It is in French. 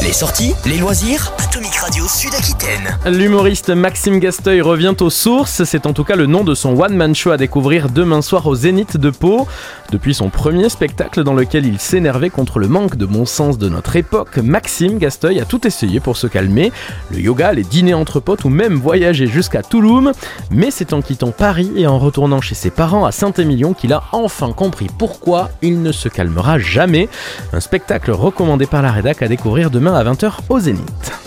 Les sorties, les loisirs, Atomic Radio Sud-Aquitaine. L'humoriste Maxime Gasteuil revient aux sources, c'est en tout cas le nom de son one-man show à découvrir demain soir au Zénith de Pau. Depuis son premier spectacle dans lequel il s'énervait contre le manque de bon sens de notre époque, Maxime Gasteuil a tout essayé pour se calmer. Le yoga, les dîners entre potes ou même voyager jusqu'à Toulouse. Mais c'est en quittant Paris et en retournant chez ses parents à Saint-Émilion qu'il a enfin compris pourquoi il ne se calmera jamais. Un spectacle recommandé par la rédac à découvrir demain à 20h au Zénith.